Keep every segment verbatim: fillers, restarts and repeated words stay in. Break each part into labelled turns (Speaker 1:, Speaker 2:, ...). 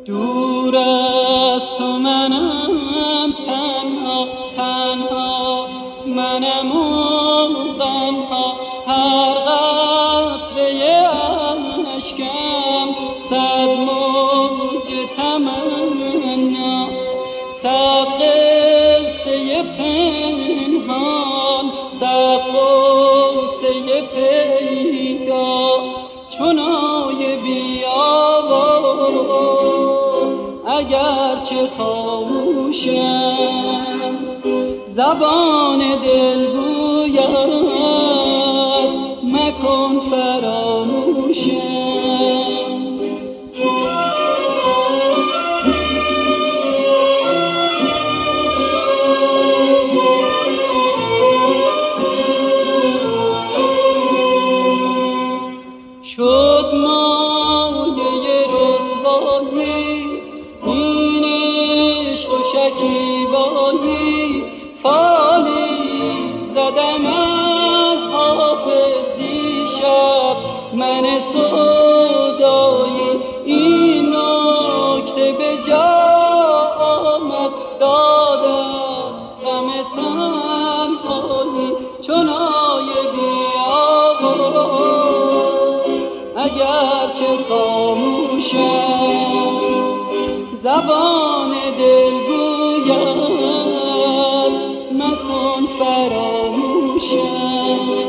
Speaker 1: دور از تو منم تنها تنها، منم و غمها، هر قطره اشکم صد موج تمنا، صد قصه پنهان، صد قصه پیدا، چنای بی‌آوا اگرچه خاموشم، زبان دل گوید مکن فراموشم. شد مایه رسوایی این عشق و شکیبایی، فالی زدم از حافظ دیشب من سودایی، این نکته به جا آمد داد از غم تنهایی، چنای بی‌آوا اگرچه خاموشم، زبان دل گوید مکن فراموشم.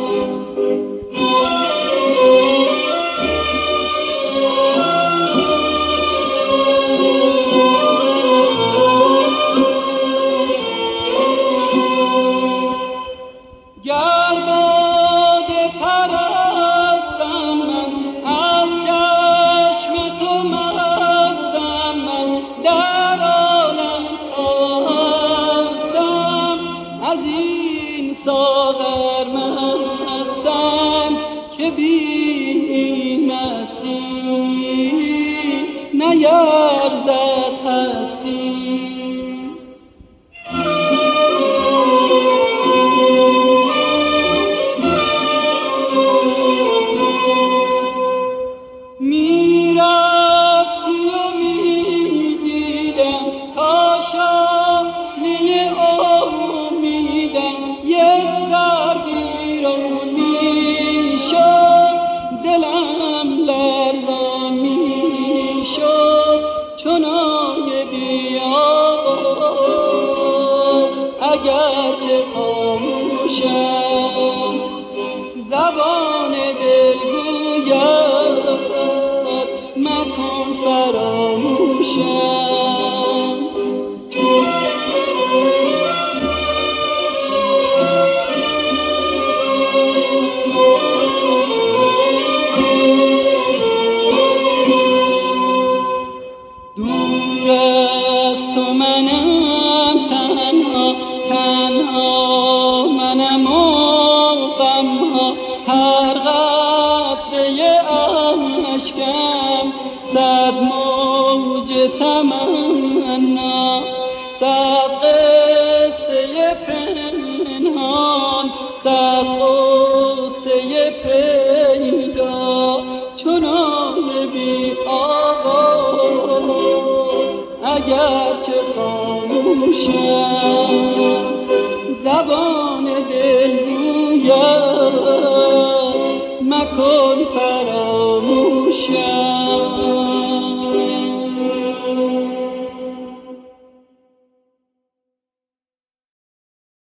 Speaker 1: گر باده پرستم من، از چشم تو مستم من، در عالم تا هستم از این ساغر مستم، که بی مستی نیرزد هستی. چنای بی‌آوا اگرچه خاموشم، زبان دل گوید مکن فراموشم. دور از تو منم تنها تنها، منم و غمها، هر قطره اشکم صد موج تمنا، صد قصه پنهان، صد قصه پیدا، چنان بی‌آوا اگرچه خاموشم، زبان دل گوید مکن فراموشم.